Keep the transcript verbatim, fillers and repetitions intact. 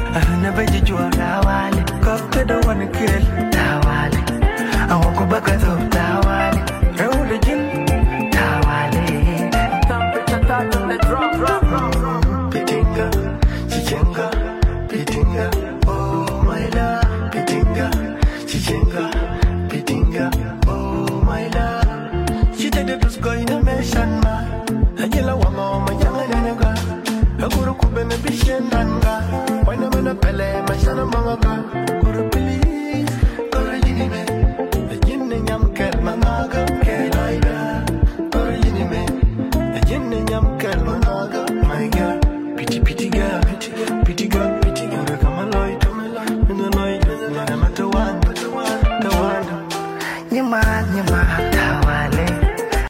I never did you a wale. Cock the one kill.